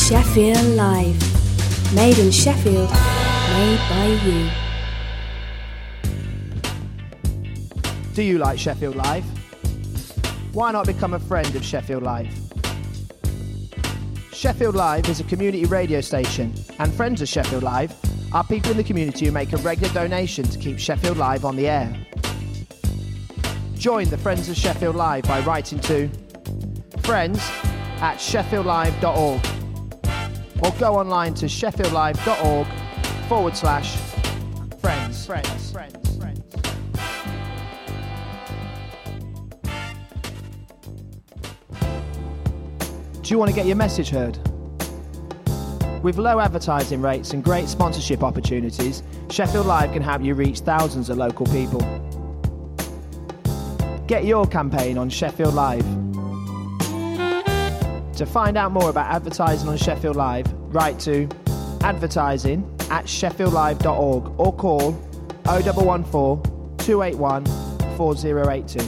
Sheffield Live. Made in Sheffield, made by you. Do you like Sheffield Live? Why not become a friend of Sheffield Live? Sheffield Live is a community radio station, and friends of Sheffield Live are people in the community who make a regular donation to keep Sheffield Live on the air. Join the Friends of Sheffield Live by writing to friends@sheffieldlive.org or go online to sheffieldlive.org/friends. Do you want to get your message heard? With low advertising rates and great sponsorship opportunities, Sheffield Live can help you reach thousands of local people. Get your campaign on Sheffield Live. To find out more about advertising on Sheffield Live, write to advertising@sheffieldlive.org or call 0114 281 4082.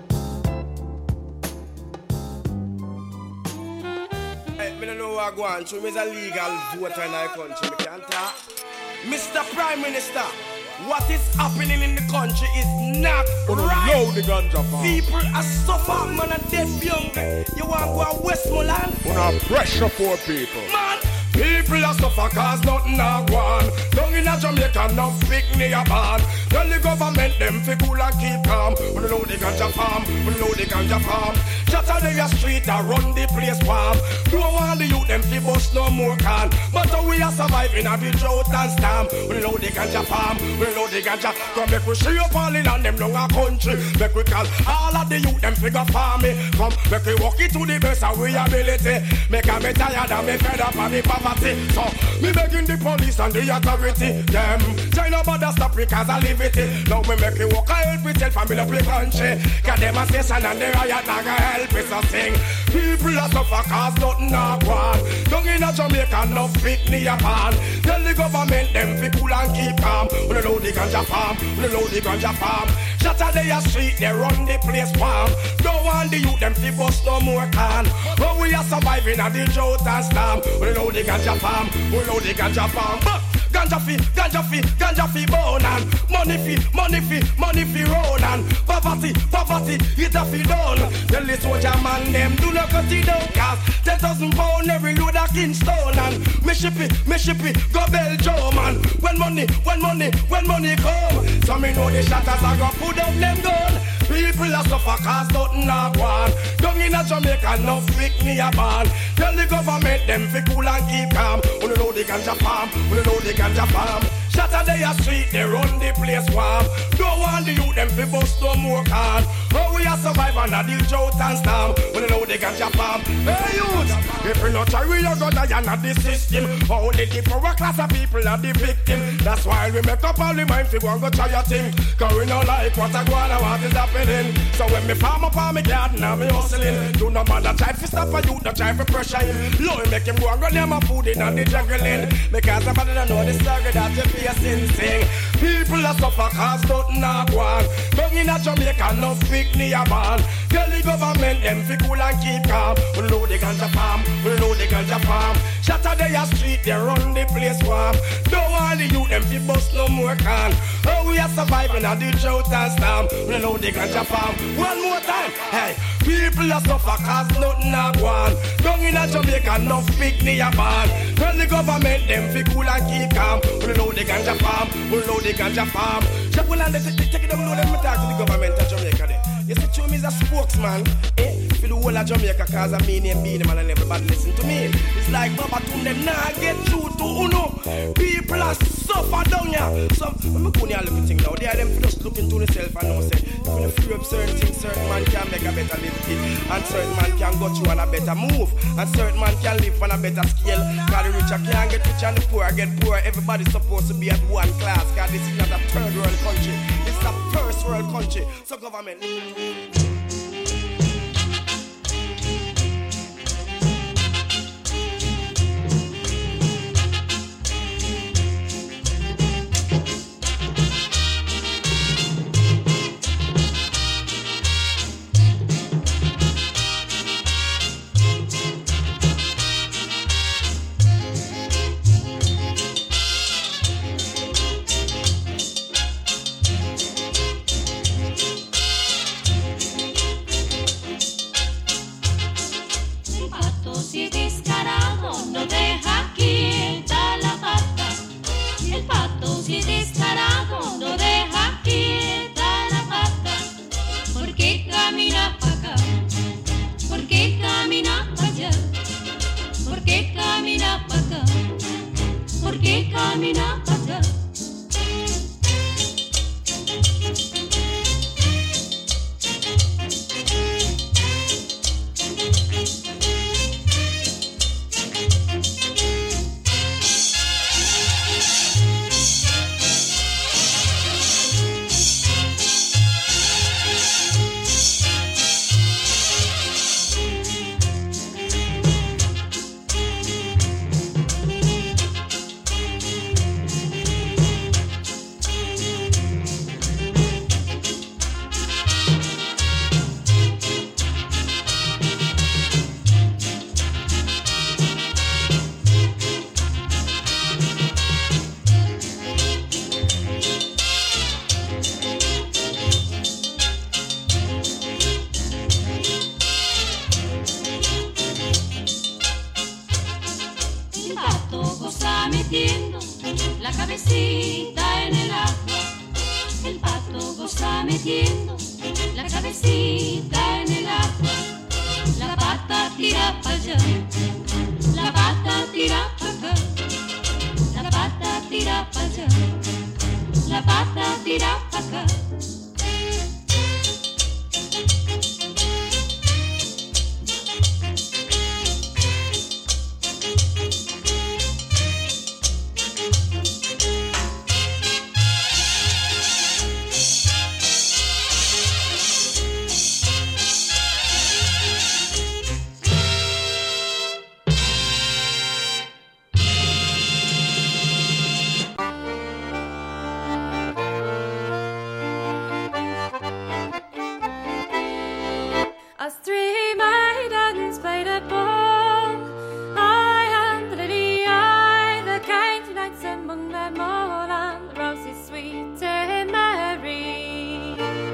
I go on through, me is a legal voter in our country, me can't talk. Mr. Prime Minister, what is happening in the country is not right. The ganja farm. People are suffering, man, and dead young. You want to go to Westmoreland? Una pressure poor people. Man, people are suffering cause nothing are gone. Down in a Jamaica, no pick me a band. Tell the government them fi cool and keep calm. We know the ganja farm, we know the ganja farm. Saturday a street a run the place warm. Don't want the youth them fi bust no more can. But we are surviving a the drought and storm. We know the ganja farm, we know the ganja. Come make we see up all in and them long a country. Make we call all of the youth them figure farming. Come make we walk it to the best of we ability. Make a me tired and me fed up of the poverty. So me begging the police and the authority. Them China bother stop because I live it. Now me make you walk a help yourself and build up the country. Cause them a station and the riot not gonna help us a sing. People are suffer cause nothing a gone. Down in a Jamaica no fit me a pan. Tell the government them fi cool and keep calm. We know the ganja farm, we know the ganja farm. Saturday a street they run the place warm. Don't want the youth them fi bust no more can. But we are surviving at the drought and storm. We know the ganja farm, we know the ganja farm. But ganja fi bone and money fi roll and poverty, it a fi done. Tell the soldier man them do not cut it down cause 10,000 pound every load a Kingston and me ship it, go Belgium and when money come, so me know the shatters a go put up them gun. People a suffer cause nothing a gone. Down in a Jamaica no pick me a band. Tell the government them fi cool and keep calm. We know the ganja farm, we know the ganja farm. Saturday a street they run the place warm. Don't want the youth them fi bust no more can. But we are surviving at the drought and storm. We know the ganja farm. Hey youth, if we not try we are gonna die under the system. Only the poor class of people are the victim. That's why we make up all the mind fi go and go try your thing. Cause we not like what I go on and what is happening. So when me farm up on me garden and me hustling, do no man that try to stop for you, not try to pressure him. Lord make him go and run him a food in and the juggling. Because somebody don't know the struggle that you facing. Sing. People are suffer cause nothing a gone. Down in a Jamaica no pick me a band. Tell the government them fi cool and keep calm. We know the ganja farm, we know the ganja farm. Saturday a street they run the place warm. Don't want the youth them fi bust no more can. Oh we are surviving at the drought and storm. We know the ganja farm. One more time, hey. People are suffer cause nothing a gone. Down in a Jamaica no pick me a band. Tell the government them fi cool and keep calm. We know the ganja farm, we know the ganja farm. Sheffield they take it down, know them talk to the government of Jamaica there. You see, Chum is a spokesman, for the whole of Jamaica, cause I mean him being man and everybody listen to me. It's like Baba Tune, them nah get through to Uno. People are suffer down here. So, I'm going to look at things now. They are them just looking to themselves and know, say, if you free up certain things, certain man can make a better living. And certain man can go through on a better move. And certain man can live on a better scale. Cause the richer can't get rich and the poor get poor. Everybody's supposed to be at one class. Cause this is not a third world country. It's a first world country. So government. ¿por qué camina para acá? La cabecita en el agua, el pato goza metiendo la cabecita en el agua. La pata tira para allá, la pata tira para acá, la pata tira para allá, la pata tira para acá. As three maidens played at ball, I and the lily eye, the kind knights among them all, and the roses sweet and merry.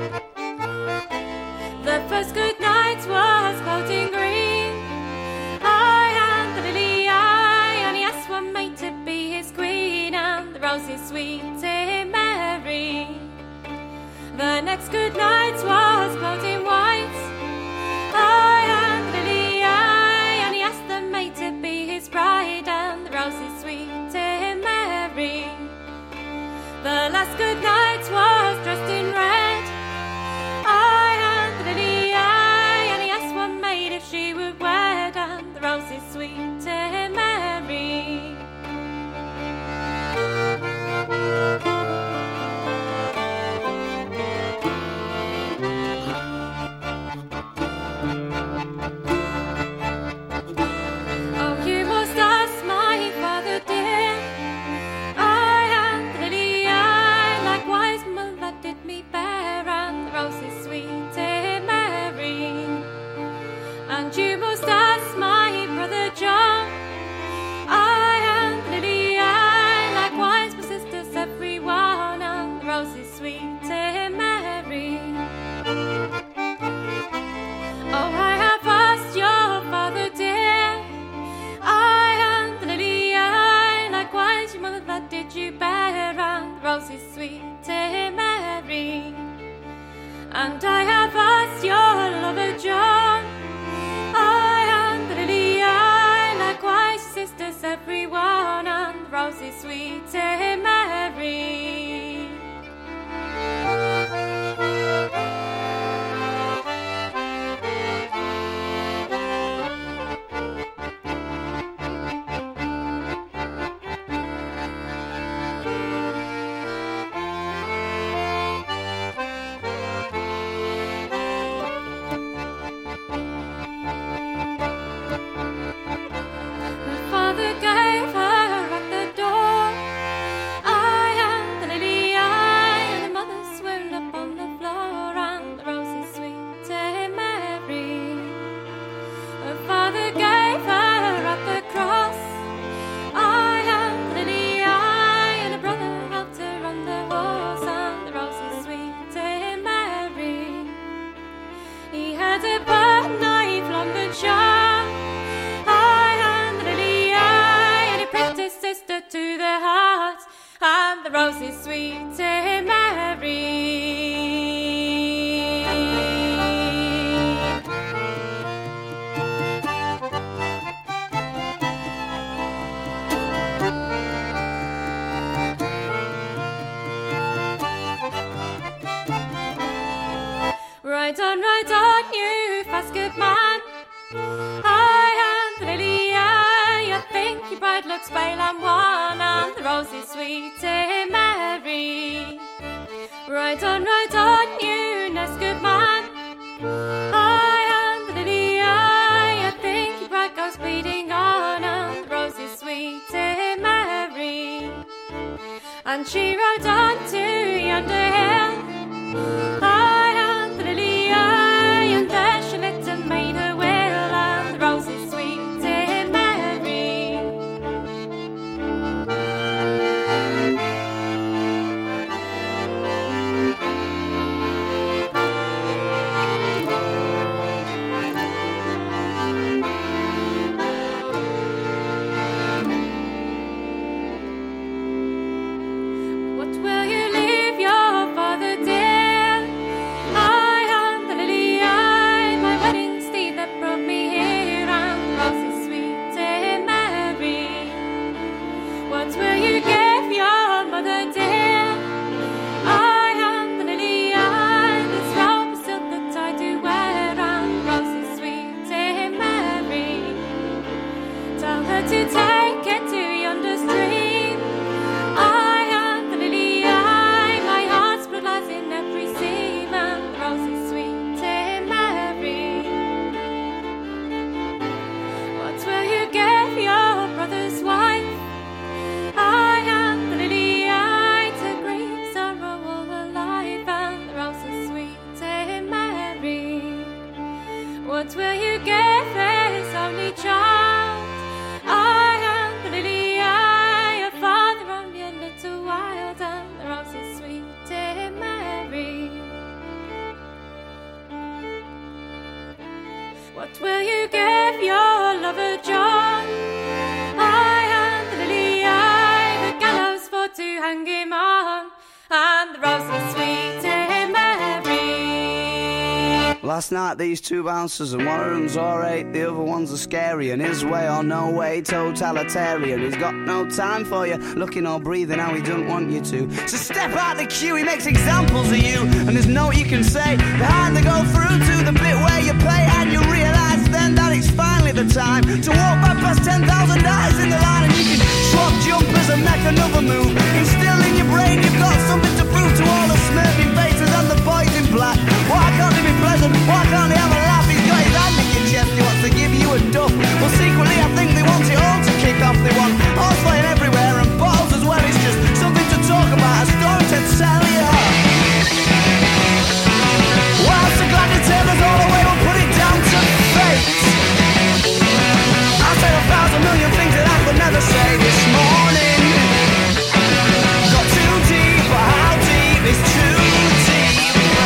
The first good night was cloudy green, I and the lily eye, and he asked one maid to be his queen, and the roses sweet and merry. The next good night was cloudy white, I and Lily Eye, and he asked the maid to be his bride, and the roses sweet and merry. The last good night was dressed in red, I and Lily Eye, and he asked one maid if she would wed, and the roses sweet and merry. And I have asked your lover John, I and the lily eye, likewise sisters everyone, and roses sweet and merry. roses sweet and merry. Ride on, you Nesgood man. I am the lily eye. I think your bright girl's bleeding on, and the roses sweet and merry. And she rode on to yonder hill. I am the lily eye, and there she lit and made her will, and the roses sweet and merry. What will you leave your father dear? I am the lily eye, my wedding steed that brought me here, and the roses sweet and merry. What will you give your mother dear? I am the lily eye, this robe of silk that I do wear, and the roses sweet and merry. Tell her to take it to yonder stream. I am the lily eye, my heart's blood lies in every seam, and the roses sweet and merry. What will you give your brother's wife? I am the lily eye, to grief, sorrow, all her life, and the roses sweet and merry. What will you give his only child? I am the lily eye, a father only a little wild, and the roses sweet and merry. What will you give your lover John? I am the lily eye, the gallows for to hang him on, and the roses sweet and merry. Last night these two bouncers, and one of them's alright, the other one's a scary, and his way or no way, totalitarian. He's got no time for you, looking or breathing how he doesn't want you to. So step out the queue, he makes examples of you, and there's no you can say. Behind they go through to the bit where you pay, and you realise then that it's finally the time to walk back past 10,000 eyes in the line, and you can swap jumpers and make another move. Instill in your brain you've got something to prove to all the smirking faces and the boys in black. Why can't he be pleasant? Why can't he have a laugh? He's got his hand in your chest, he wants to give you a duff. Well, secretly I think they want it all to kick off. They want horse flying everywhere and balls as well. It's just something to talk about, a story to tell you. Well, so glad to tell us all the way, we'll put it down to fate. I'll say 1,000 million things that I could never say this morning. Got too deep, but how deep is too deep?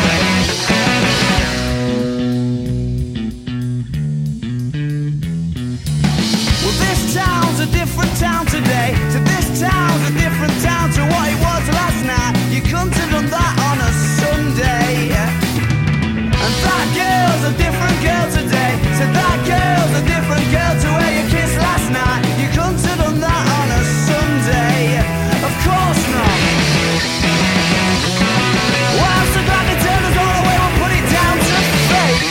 Well, this town's a different town today. So this town's a different town to what it was last night. You couldn't have done that on a Sunday. And that girl's a different girl today. So that girl's a different girl to where you kissed last night. You couldn't have done that on a Sunday. Of course not. Well, I'm so glad to tell us all the way, we'll put it down to fate.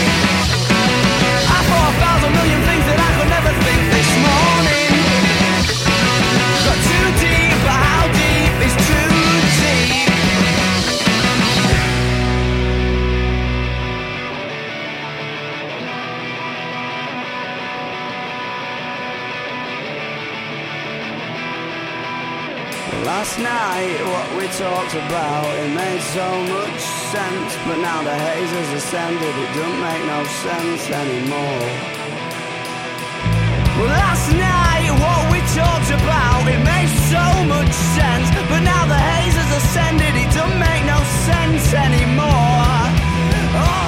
I thought 1,000 million things that I could never think this morning. Got too deep, but how deep is too deep? Last night, what we talked about, it made so much sense. But now the haze has ascended, it don't make no sense anymore. Well, last night, what we talked about, it made so much sense. But now the haze has ascended, it don't make no sense anymore. Oh!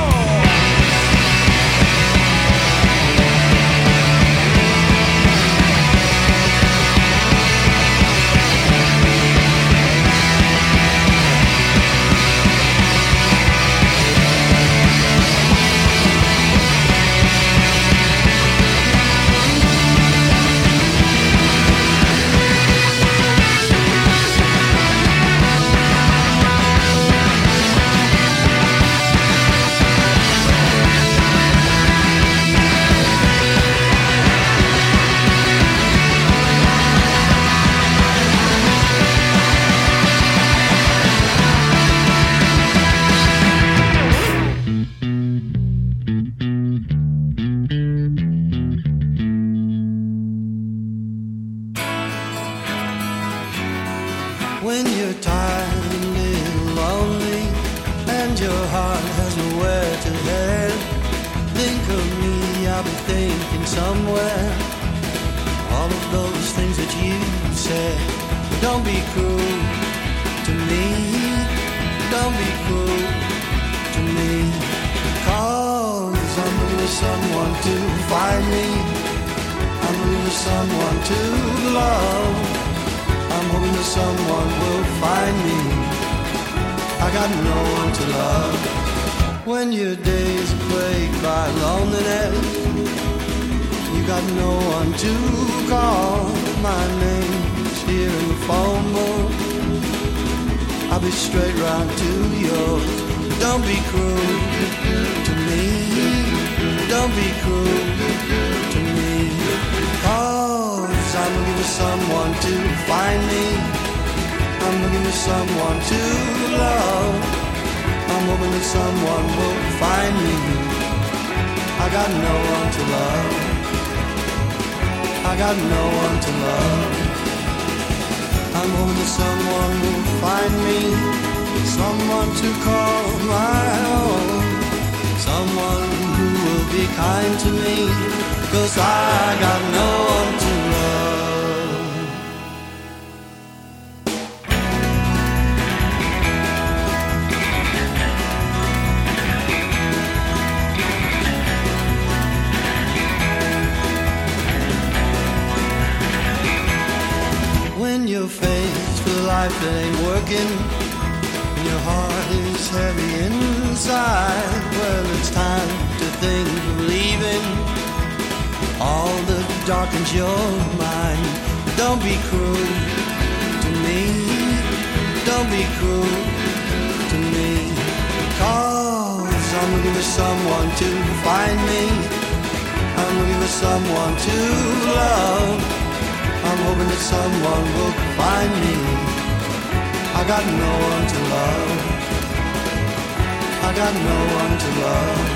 When you're tired and a little lonely and your heart has nowhere to head, think of me, I'll be thinking somewhere all of those things that you said. Don't be cruel to me, don't be cruel to me, 'cause I'm looking for someone to find me, I'm looking for someone to love, I'm hoping that someone will find me, I got no one to love. When your days are plagued by loneliness, you got no one to call, my name's here in the phone book, I'll be straight round to yours. Don't be cruel to me, don't be cruel to me, 'cause I'm looking for someone to find me, I'm looking for someone to love, I'm hoping that someone will find me, I got no one to love, I got no one to love, I'm hoping that someone will find me, someone to call my own, someone who will be kind to me, 'cause I got no one to love. When you're faced with a life that ain't working, and your heart is heavy inside, well, it's time to think of leaving all that darkens your mind. Don't be cruel to me, don't be cruel to me, 'cause I'm looking for someone to find me, I'm looking for someone to love, I'm hoping that someone will find me, I got no one to love, I got no one to love,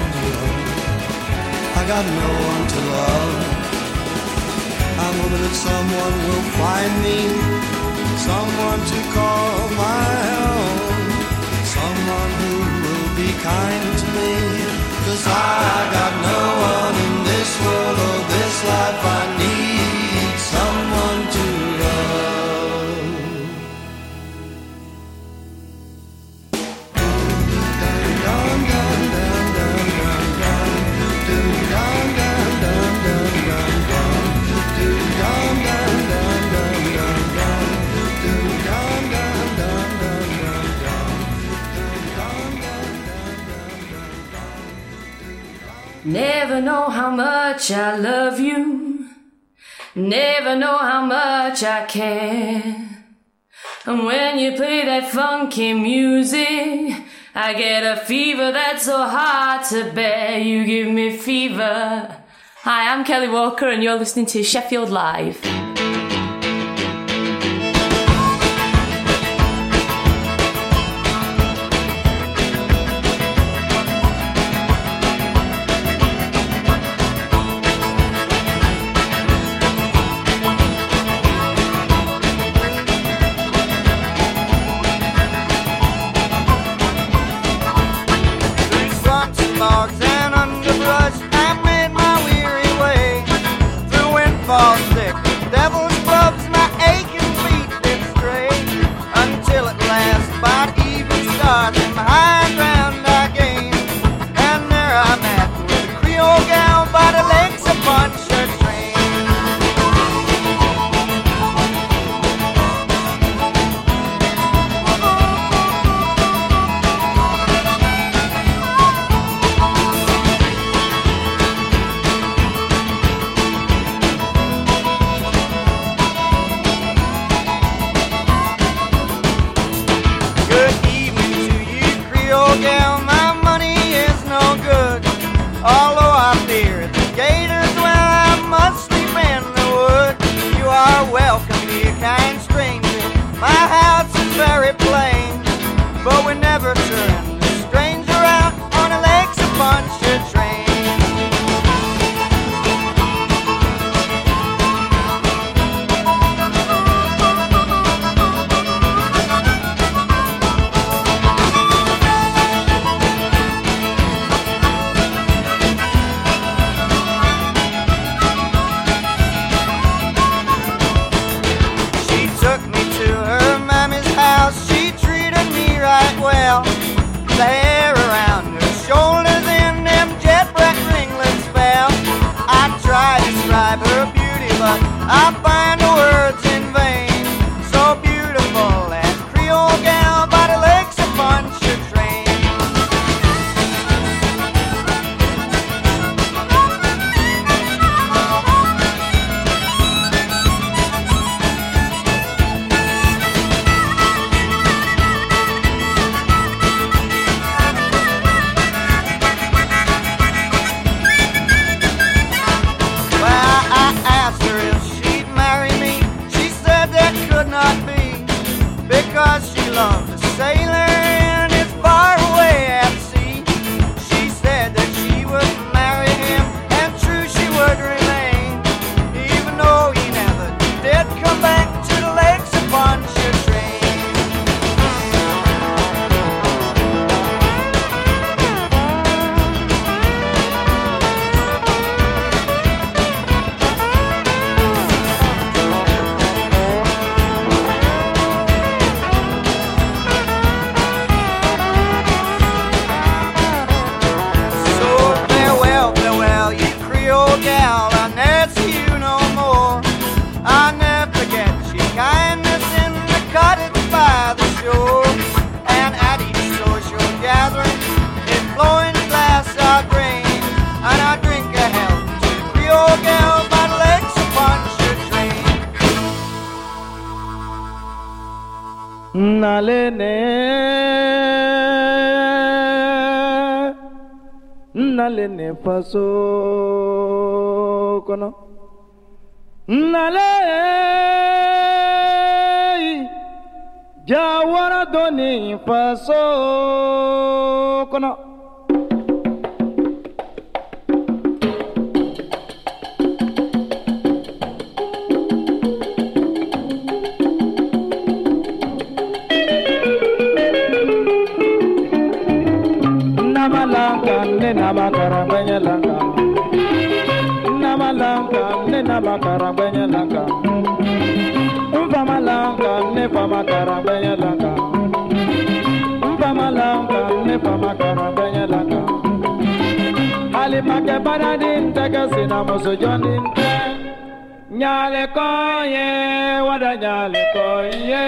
I got no one to love, I'm hoping that someone will find me, someone to call my own, someone who will be kind to me, 'cause I got no one in this world or this life, I need someone to love. Never know how much I love you, never know how much I care, and when you play that funky music, I get a fever that's so hard to bear, you give me fever. Hi, I'm Kelly Walker and you're listening to Sheffield Live. I find the words in vain. So beautiful, that Creole gal by the lakes of Pontchartrain. Because she loved a sailor and it's far away at sea. She said that she would marry him and true she would remain, even though he never did come back to the lakes of Pontchartrain. Nalene faso kono nale jawara doni faso kono Namakara benya langa, namalanga ne namakara benya langa, umpamalanga ne pamakara benya langa, umpamalanga ne pamakara benya langa. Alimake banadin tega sina musujonin te, nyale koye wada nyale koye.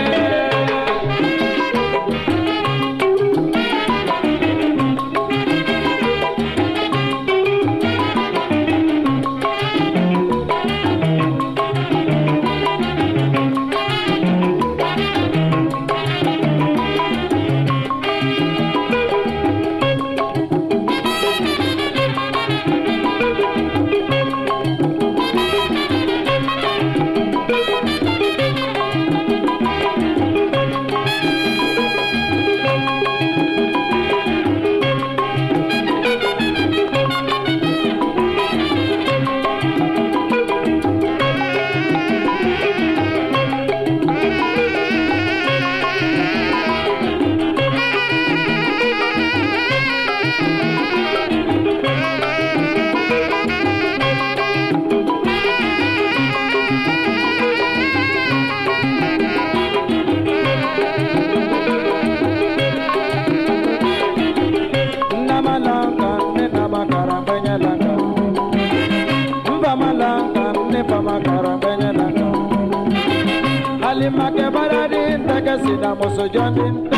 Alimake baradin tega sina musujonin te.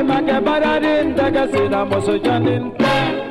make badadin daga sina moso janin te.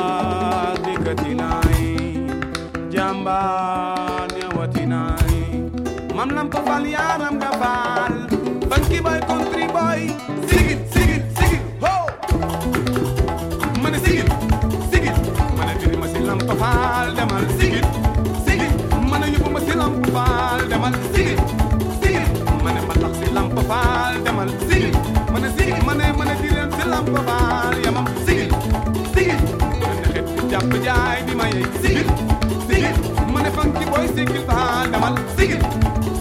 Jamba, Nyawatinai. Mam lampa valian am gaval. Funky boy, country boy. Sing it, sing it, sing it. Ho! Money sing it, sing it. Money tiri masi lampa val demal. Sing it, sing it. Money yubu masi lampa val demal. Sing it, sing it. Money matak si lampa val demal. Sing it. Money sing it. Money tiri si lampa val yamam. Sing it, sing it. Money hit jump jai di mai. Sing it, sing it. Money funky boy sing it val demal. Sing it.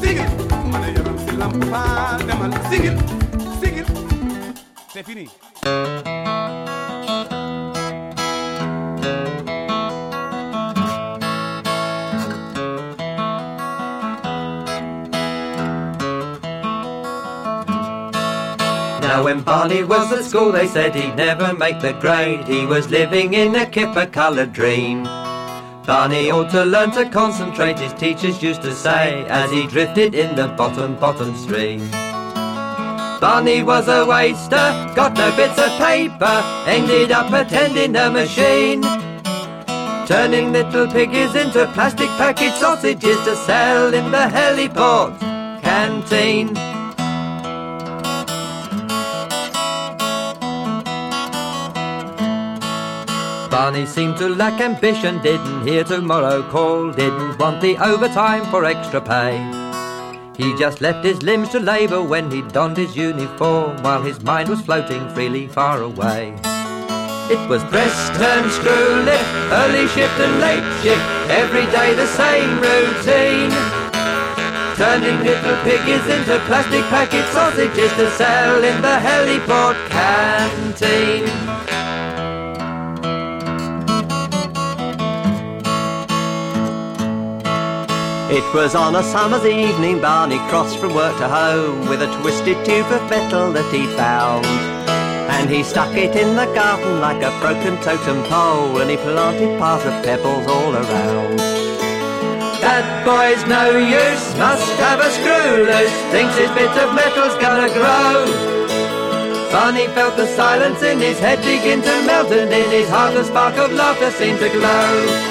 Sing it, sing it. C'est fini. Now when Barney was at school they said he'd never make the grade. He was living in a kipper-coloured dream. Barney ought to learn to concentrate, his teachers used to say, as he drifted in the bottom stream. Barney was a waster, got no bits of paper, ended up attending a machine, turning little piggies into plastic packet sausages to sell in the heliport canteen. Barney seemed to lack ambition, didn't hear tomorrow call, didn't want the overtime for extra pay. He just left his limbs to labour when he donned his uniform, while his mind was floating freely far away. It was press, turn, screw, lift, early shift and late shift, every day the same routine, turning little piggies into plastic packet sausages to sell in the heliport canteen. It was on a summer's evening Barney crossed from work to home with a twisted tube of metal that he'd found. And he stuck it in the garden like a broken totem pole, and he planted piles of pebbles all around. That boy's no use, must have a screw loose, thinks his bit of metal's gonna grow. Barney felt the silence in his head begin to melt, and in his heart a spark of laughter seemed to glow.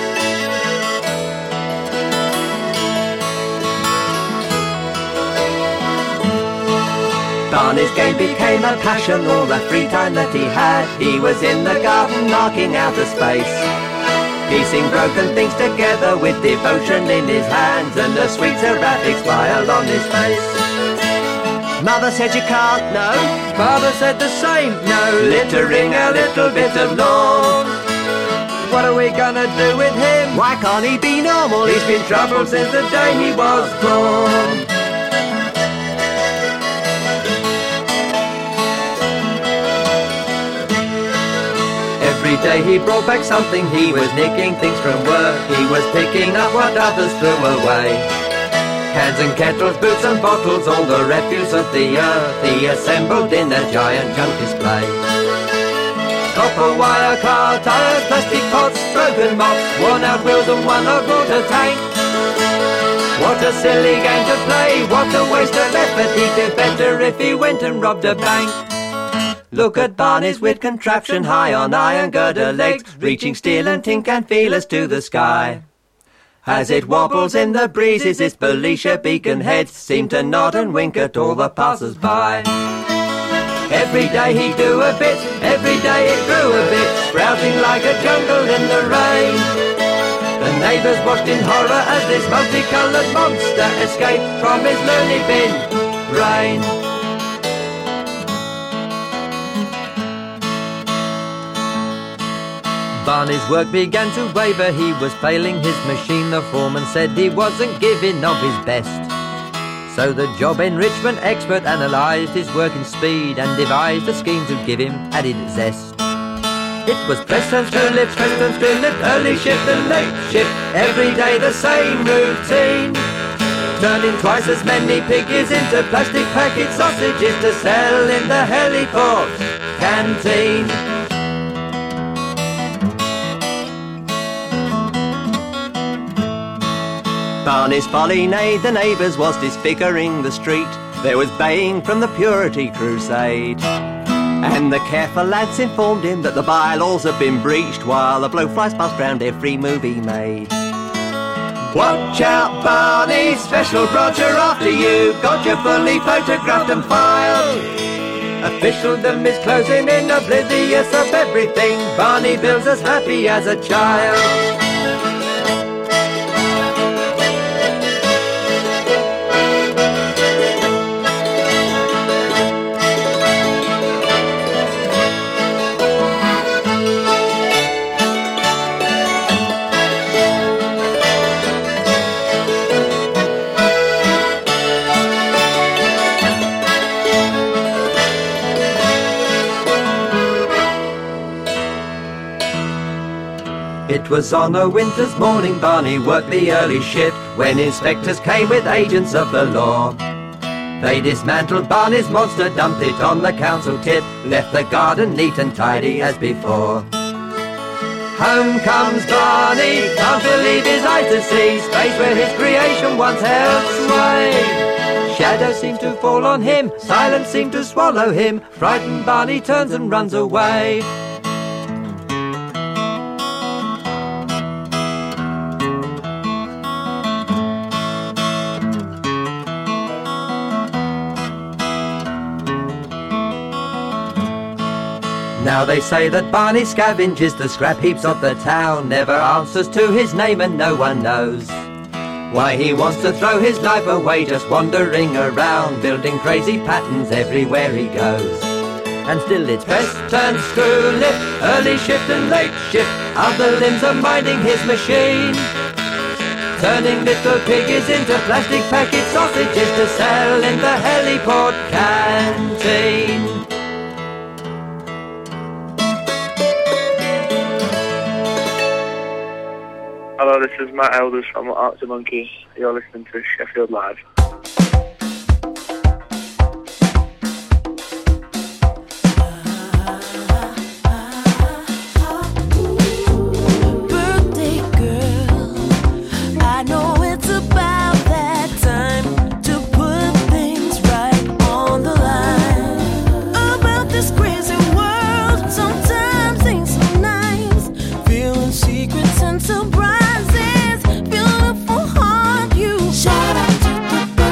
Barney's game became a passion, all the free time that he had. He was in the garden marking out a space, piecing broken things together with devotion in his hands and a sweet seraphic smile on his face. Mother said you can't, no. Father said the same, no. Littering a little bit of lawn. What are we gonna do with him? Why can't he be normal? He's been troubled since the day he was born. Every day he brought back something, he was nicking things from work, he was picking up what others threw away. Cans and kettles, boots and bottles, all the refuse of the earth, he assembled in a giant junk display. Copper wire, car tires, plastic pots, broken mops, worn out wheels and one hot water tank. What a silly game to play, what a waste of effort, he'd do better if he went and robbed a bank. Look at Barney's wit contraption, high on iron girder legs, reaching steel and tin can feelers to the sky. As it wobbles in the breezes, its Belisha beacon heads seem to nod and wink at all the passers-by. Every day he'd do a bit, every day it grew a bit, sprouting like a jungle in the rain. The neighbours watched in horror as this multicoloured monster escaped from his loony bin brain. Barney's work began to waver, he was failing his machine, the foreman said he wasn't giving of his best. So the job enrichment expert analysed his working speed and devised a scheme to give him added zest. It was press and screw lift, press and screw lift, early shift and late shift, every day the same routine, turning twice as many piggies into plastic packet sausages to sell in the heliport canteen. Barney's folly neighed the neighbours, was disfiguring the street. There was baying from the Purity Crusade, and the careful lads informed him that the bylaws had been breached, while the blowflies buzzed round every move he made. Watch out, Barney, special Roger after you. Got you fully photographed and filed. Officialdom is closing in, oblivious of everything. Barney Bill's as happy as a child. It was on a winter's morning Barney worked the early shift when inspectors came with agents of the law. They dismantled Barney's monster, dumped it on the council tip, left the garden neat and tidy as before. Home comes Barney, can't believe his eyes to see space where his creation once held sway. Shadows seem to fall on him, silence seemed to swallow him. Frightened Barney turns and runs away. Now they say that Barney scavenges the scrap heaps of the town, never answers to his name and no one knows why he wants to throw his life away, just wandering around, building crazy patterns everywhere he goes. And still it's press, turn, screw, lift, early shift and late shift, other limbs are minding his machine, turning little piggies into plastic packet sausages to sell in the heliport canteen. Hello, this is Matt Elders from Arctic Monkey. You're listening to Sheffield Live. Birthday girl, I know it's about that time to put things right on the line. About this crazy world, sometimes ain't so nice. Feeling secrets and surprises. Beautiful heart, you. Shout out to the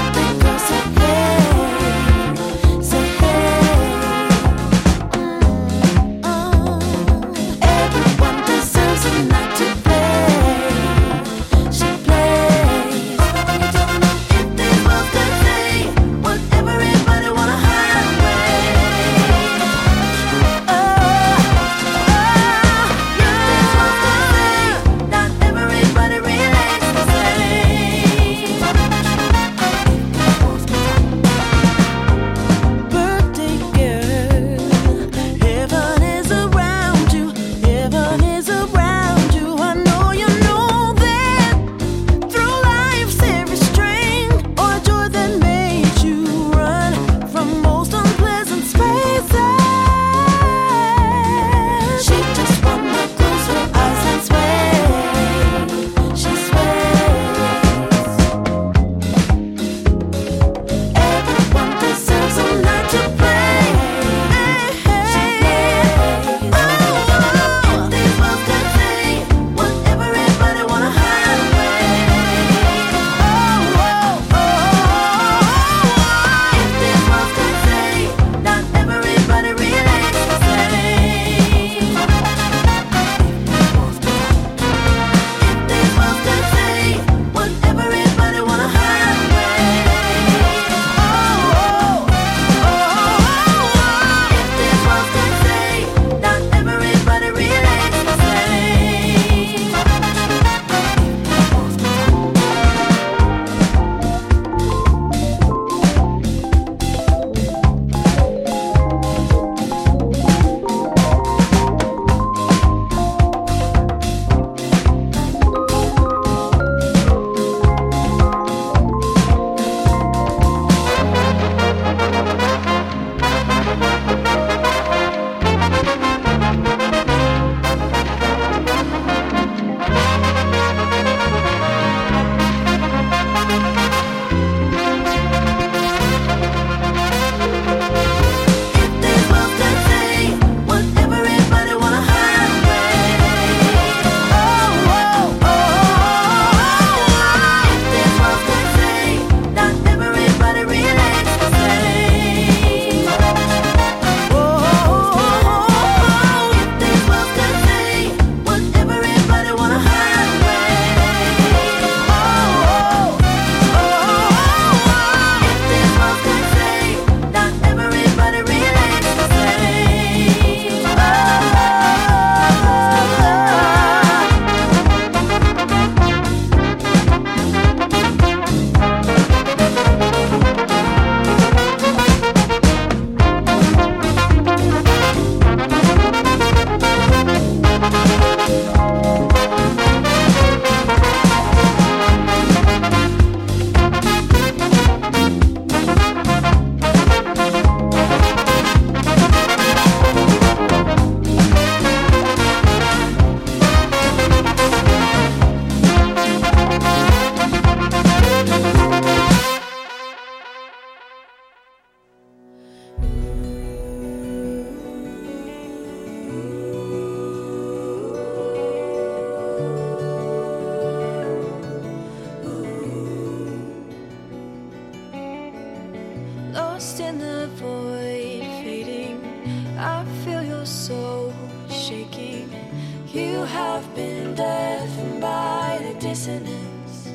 lost in the void, fading. I feel your soul shaking. You have been deafened by the dissonance.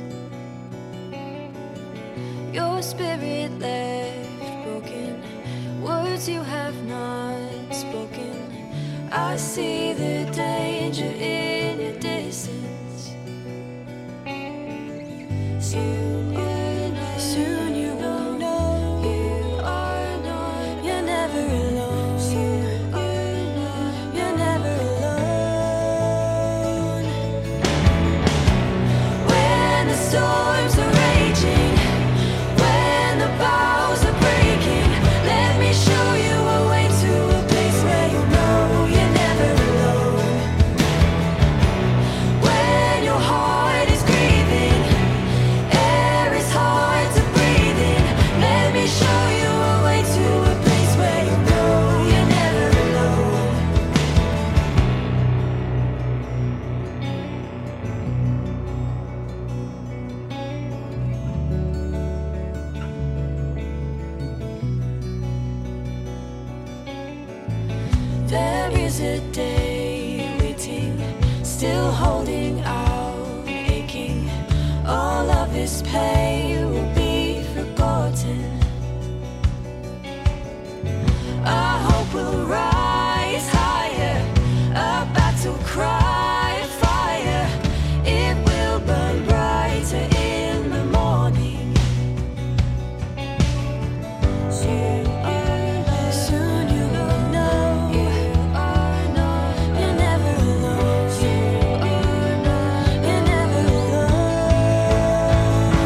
Your spirit left broken, words you have not spoken. I see the danger in your distance. Soon you will know you are not, you're never alone. Soon you're never alone. When the storms are raging, when the bows are breaking, let me show you a way to a place where you know you're never alone. When your heart is grieving, air is hard to breathe in, let me show you a way to a place where you know you're never alone. There is a day waiting, still holding out, aching. All of this pain will be forgotten. Our hope will rise higher, a battle cry fire. It will burn brighter in the morning. Soon you will know you are not, you're never alone. You're never alone.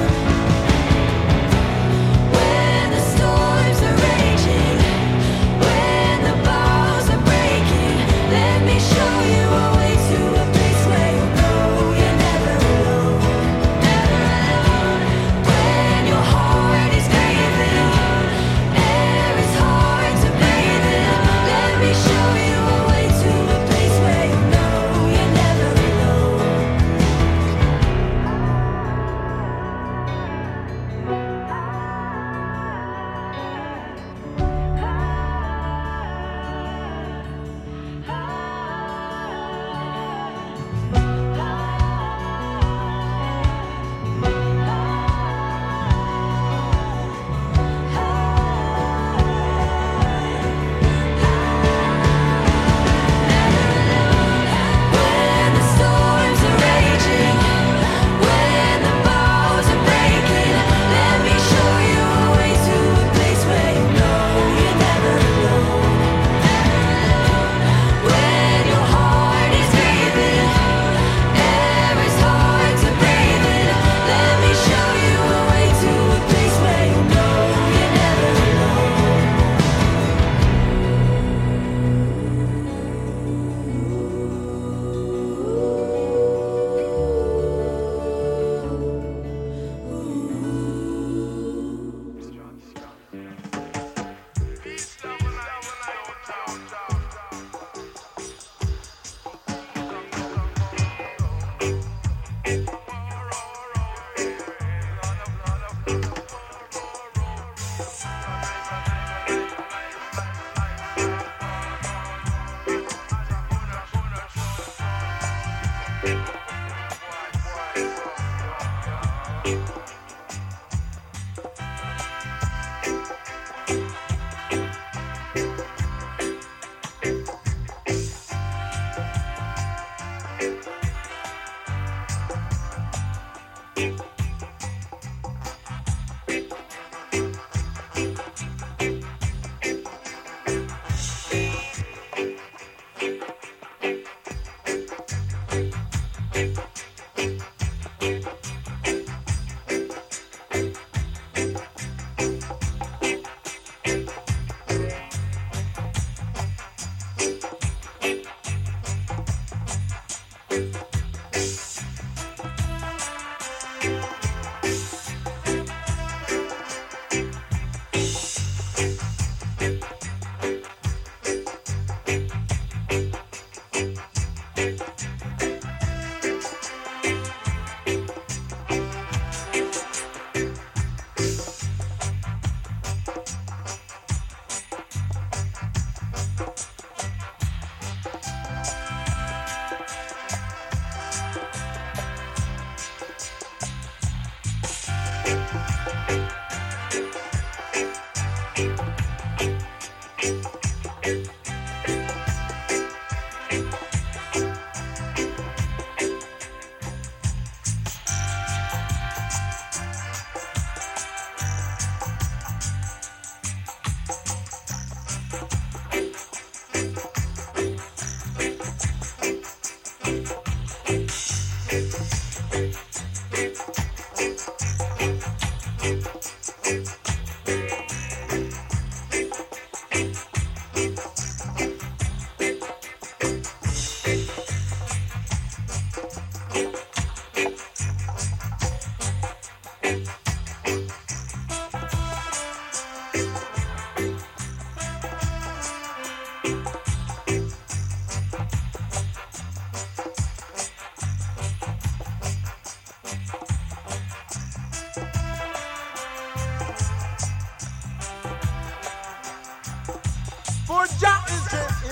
When the storms are raging, when the bows are breaking, let me show you a way to a place where you know you're never alone. Never alone. When your heart is grieving, air is hard to breathe in, let me show you a way to a place where you know you're never alone. When the storms are raging, when the bows are breaking, let me show you a way to a place where you know you're never alone. When your heart is grieving, air is hard to breathe in, let me show you a way to a place where you know you're never alone.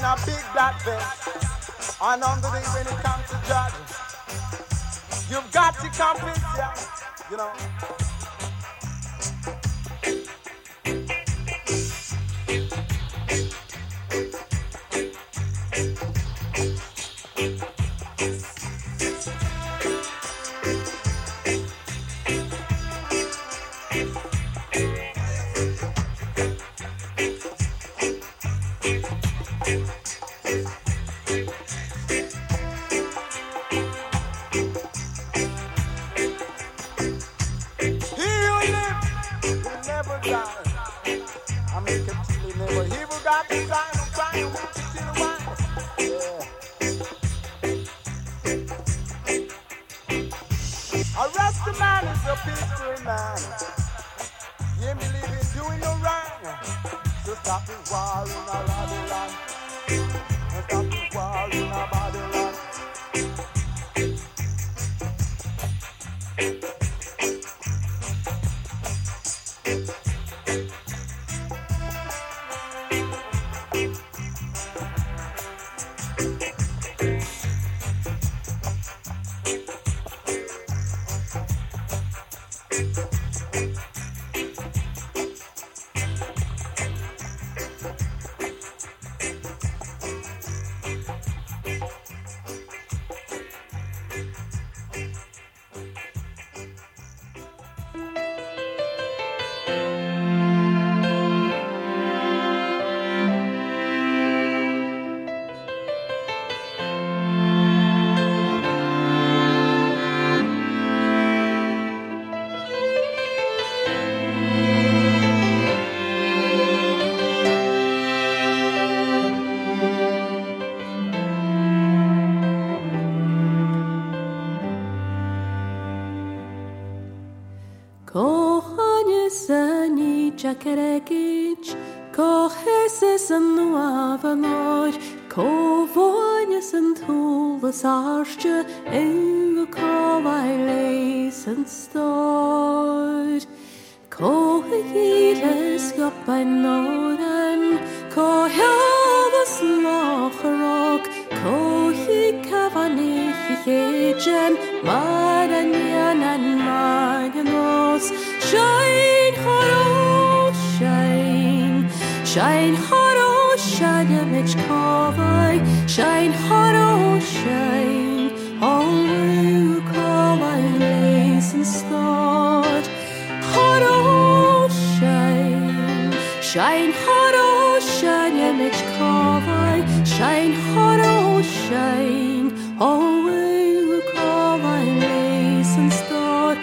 in a big black vest. And on the day when it comes to judge, you've got to convince ya, you know. Jacarekic, coheses an nuavanor, covoines and tulas arche, en covailes and stored. Cohires got by Noran, cohelvas locharok, cohi cavanich agem, maranian and marganos, shine haro, shine, shine haro, shine mich covai, shine haro, shine, oh, covai lace and start, haro, shine, shine haro, shine mich covai, shine haro, shine, oh, covai lace and start,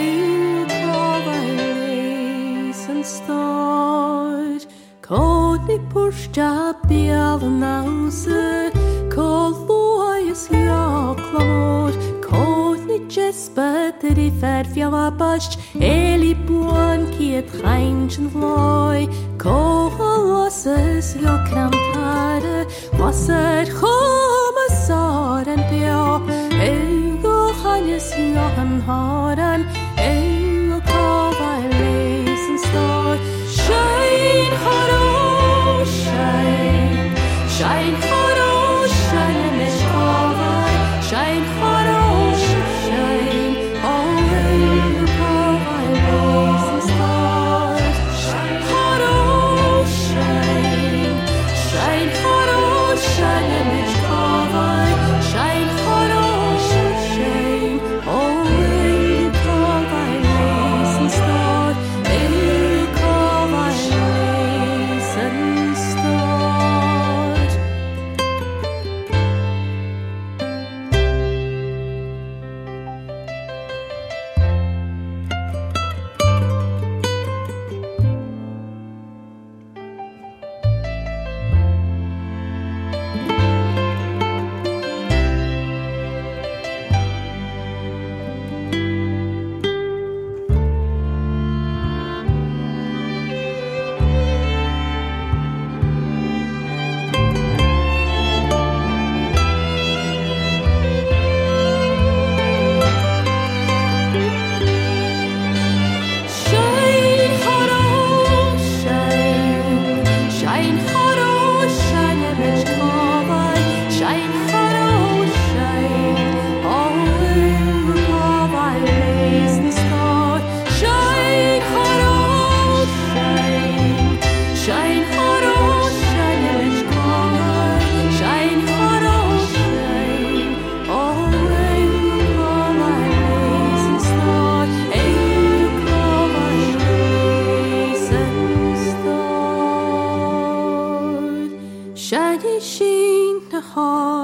start. Konig pushta biel nause, koloyes jaklamor, konig jespeteri ferfjala basht, eli buon kiet reinchen vloi, kolosses jokramtare, wasser chomasar en pio, ego hannes johan haran, ego kavai shine, haro, shine, shine, haro, shine, mish kovai, shine, haro, shine, oh, kovai, raise and start, shine, haro, shine, shine, haro, shine, mish kovai, shine, haro, shine, oh,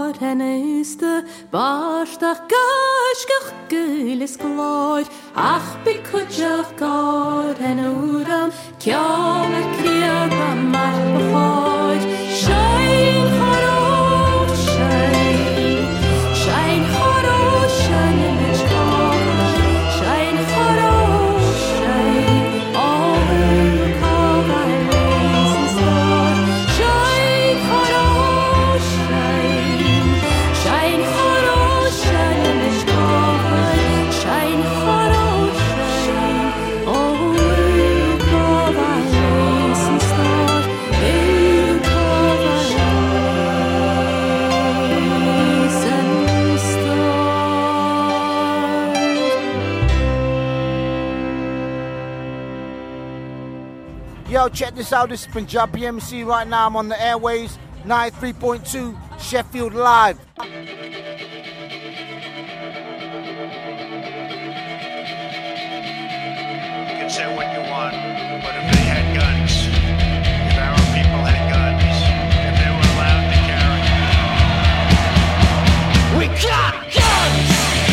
God en uste barstach gashgach gulis glod ach bikujach God en udam kjala kriada mar befod shine haro shine shine haro shine in its God shine haro shine all call my race Lord shine haro shine shine haro shine in its God shine haro shine all call my race Lord you call my race Yo, check this out. This is Punjabi MC right now. I'm on the airways, 93.2 Sheffield Live. You can say what you want, but if they had guns, if our people had guns, if they were allowed to carry, we got guns!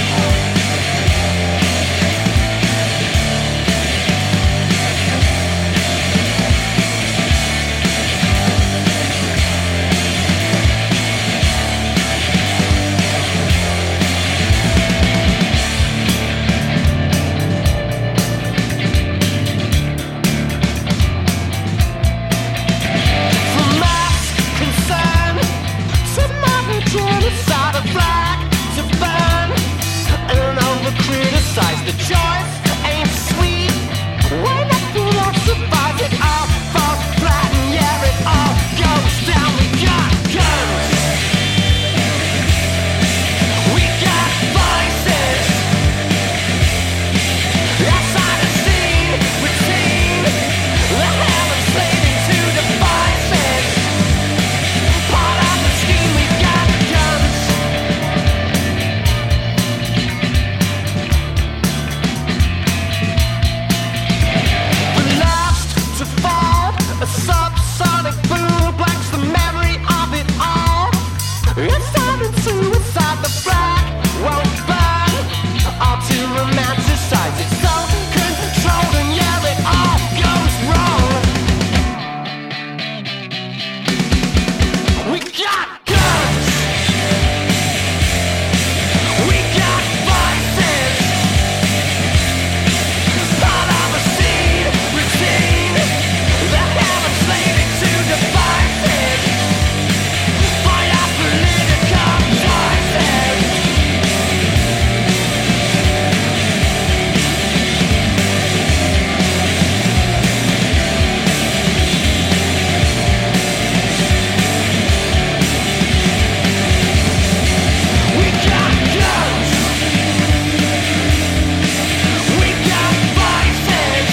From mass concern to modern genocide, a flag to burn and over-criticize. The choice ain't sweet when I philosophize it all falls flat and yeah, it all goes down. We got guns, we got vices. Outside the scene, routine, the habit slaving to devices. Part of the scheme, we got guns. The last to fall, a subsonic boom blanks the memory of it all. It's time to suicide, the flag won't burn. All to romanticize it, so controlled and yeah, it all goes wrong. We got guns, we got vices. Part of a scene, routine, the habit slaving to devices. By our political choices. We got guns, we got vices.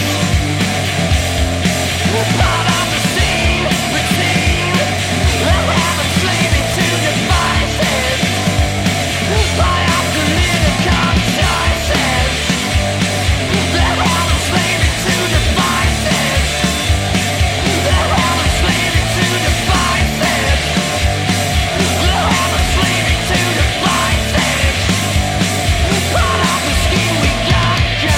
Part of the scene, routine, the habit slaving to devices. By our political choices. The habit slaving to devices. The habit slaving to devices. The habit slaving to devices. Part of the scheme, we got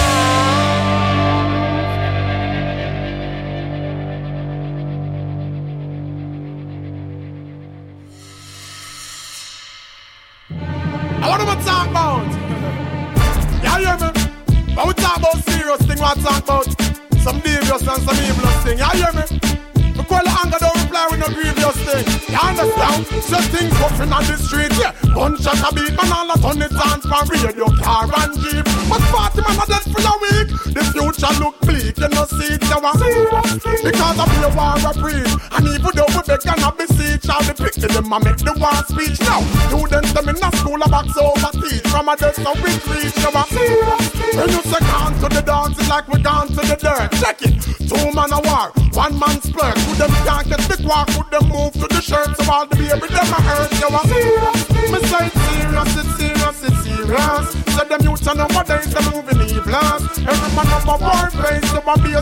I want to talk about. You hear me? But we talk about serious thing. We talk about some devious and some evil thing. You hear me? We call the anger, don't reply with no grievous thing. You understand? So things puffing on the street, yeah. Gunshot a beat, man, all a ton it dance from radio, car and jeep. But 40 man are dead for a week. The future look bleak, you know see it, you want. Because of the war a breed. And even though we beg and a beseech, all the pick to them and make the war speech. Now, students them in the school a box over teach. From a desk so we reach, you want. When you say gone to the dance, it's like we gone to the dirt. Check it, 2 man a war, 1 man splurge. Could them can't get the quark, could them move to the shirt. So all the baby them a hurt, you want. Me say it's serious, it's serious, it's serious. So them youths and nowadays they moving evil. Every man up a war place, so a be a